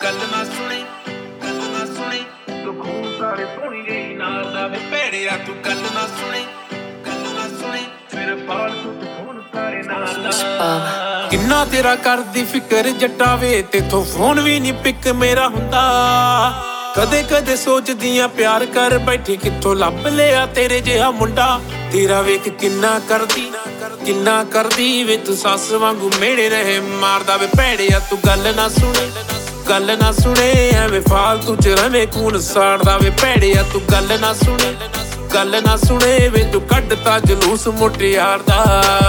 ਗੱਲ ਨਾ ਸੁਣੀ ਤੂੰ ਖੂਨ ਸਾਰੇ ਸੋਹਣੀ ਗਈ ਨਾਲ ਦਾ ਵੇ ਭੇੜਿਆ ਤੂੰ ਗੱਲ ਨਾ ਸੁਣੀ ਫਿਰ ਫਾਲਤੂ ਤੂੰ ਖੂਨ ਸਾਰੇ ਨਾਲ ਦਾ ਕਿੰਨਾ ਤੇਰਾ ਕਰਦੀ ਫਿਕਰ ਜੱਟਾ ਵੇ ਤੇਥੋਂ ਫੋਨ ਵੀ ਨਹੀਂ ਪਿਕ ਮੇਰਾ ਹੁੰਦਾ ਕਦੇ ਕਦੇ ਸੋਚਦੀਆਂ ਪਿਆਰ ਕਰ ਬੈਠੀ ਕਿੱਥੋਂ ਲੱਭ ਲਿਆ ਤੇਰੇ ਜਿਹਾ ਮੁੰਡਾ ਤੇਰਾ ਵੇਖ ਕਿੰਨਾ ਕਰਦੀ ਵੇ ਤੂੰ ਸੱਸ ਵਾਂਗੂ ਮੇੜੇ ਰਹੇ ਮਾਰਦਾ ਵੇ ਭੇੜਿਆ ਤੂੰ ਗੱਲ ਨਾ ਸੁਣੇ ਐਵੇਂ ਫਾਲਤੂ ਚ ਰਵੇਂ ਖੂਨ ਸਾੜਦਾ ਵੇ ਭੇੜਿਆ ਤੂੰ ਗੱਲ ਨਾ ਸੁਣੇ ਵੇ ਤੂੰ ਕੱਢਤਾ ਜਲੂਸ ਮੁਟਿਆਰ ਦਾ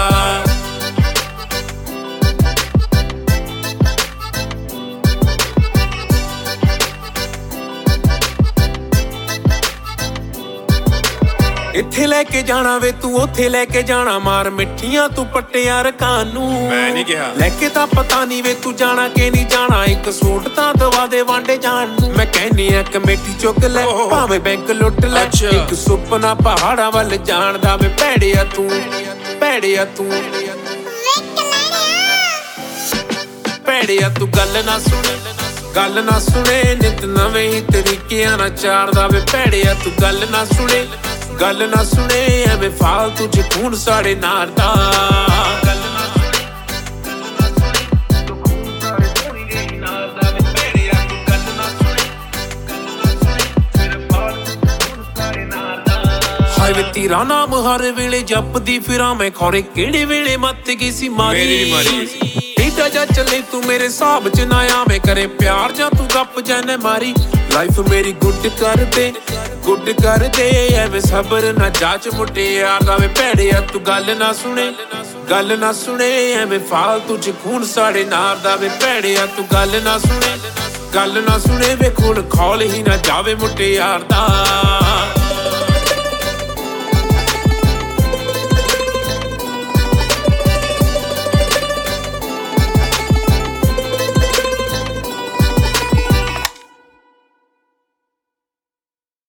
ਇੱਥੇ ਲੈ ਕੇ ਜਾਣਾ ਵੇ ਤੂੰ ਉੱਥੇ ਲੈ ਕੇ ਜਾਣਾ ਮਾਰ ਮਿੱਠੀਆਂ ਤੂੰ ਪੱਟਿਆਂ ਰਕਾਨ ਨੂੰ ਮੈਂ ਨਹੀਂ ਕਿਹਾ ਲੈ ਕੇ ਤਾਂ ਪਤਾ ਨਹੀਂ ਵੇ ਤੂੰ ਜਾਣਾ ਕਿ ਨਹੀਂ ਜਾਣਾ ਇੱਕ ਸੂਟ ਤਾਂ ਦਵਾ ਦੇ ਵਾਂਡੇ ਜਾਣ ਨੂੰ ਮੈਂ ਕਹਿੰਨੀ ਆ ਕਮੇਟੀ ਚੁੱਕ ਲੈ ਭਾਵੇਂ ਬੈਂਕ ਲੁੱਟ ਲੈ ਇੱਕ ਸੁਪਨਾ ਪਹਾੜਾਂ ਵੱਲ ਜਾਣ ਦਾ ਵੇ ਭੇੜਿਆ ਤੂੰ ਗੱਲ ਨਾ ਸੁਣੇ ਨਿਤ ਨਵੇਂ ਹੀ ਤਰੀਕਿਆਂ ਨਾਲ ਚਾੜਦਾ ਵੇ ਭੇੜਿਆ ਤੂੰ ਗੱਲ ਨਾ ਸੁਣੇ ਐਵੇਂ ਫਾਲਤੂ ਚ ਖੂਨ ਸਾੜੇ ਨਾਰ ਦਾ ਗੱਲ ਨਾ ਸੁਣੇ ਤੂੰ ਖੂਨ ਸਾਰੇ ਸੋਹਣੀ ਗਈ ਨਾਲ ਦਾ ਵੇ ਭੇੜਿਆ ਤੂੰ ਗੱਲ ਨਾ ਸੁਣੇ ਫਿਰ ਫਾਲਤੂ ਖੂਨ ਸਾਰੇ ਨਾਰ ਦਾ ਹਾਏ ਵੇ ਤੇਰਾ ਨਾਮ ਹਰ ਵੇਲੇ ਜਪਦੀ ਫਿਰਾਂ ਮੈਂ ਖੌਰੇ ਕਿਹੜੇ ਵੇਲੇ ਮੱਤ ਗਈ ਸੀ ਮਾਰੀ ਏਡਾ ਜਾ ਚੱਲੇ ਤੂੰ ਮੇਰੇ ਹਿਸਾਬ ਚ ਨਾ ਆਵੇਂ ਕਰੇ ਪਿਆਰ ਜਾਂ ਤੂੰ ਗੱਪ ਜਾਨੇ ਮਾਰੀ ਲਾਈਫ ਮੇਰੀ ਗੁੱਡ ਕਰ ਦੇ ਐਵੇਂ ਸਬਰ ਨਾ ਜਾਚ ਮੁਟਿਆਰ ਦਾ ਵੇ ਭੇੜਿਆ ਤੂੰ ਗੱਲ ਨਾ ਸੁਣੇ ਐਵੇਂ ਫਾਲਤੂ ਚ ਖੂਨ ਸਾੜੇ ਨਾਰ ਦਾ ਵੇ ਭੇੜਿਆ ਤੂੰ ਗੱਲ ਨਾ ਸੁਣੇ ਵੇ ਖੂਨ ਖੌਲ ਹੀ ਨਾ ਜਾਵੇ ਮੁਟਿਆਰ ਦਾ